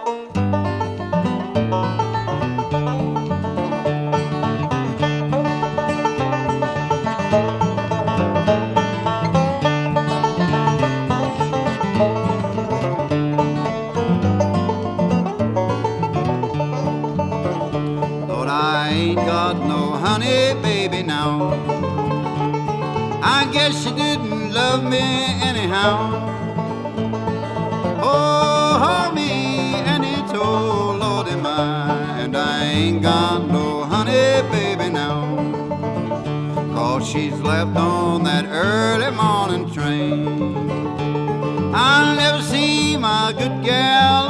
Lord, I ain't got no honey baby now. I guess she didn't love me anyhow. Oh, hold me any toe, Lordy my, and I ain't got no honey baby now. 'Cause she's left on that early morning train. I'll never see my good gal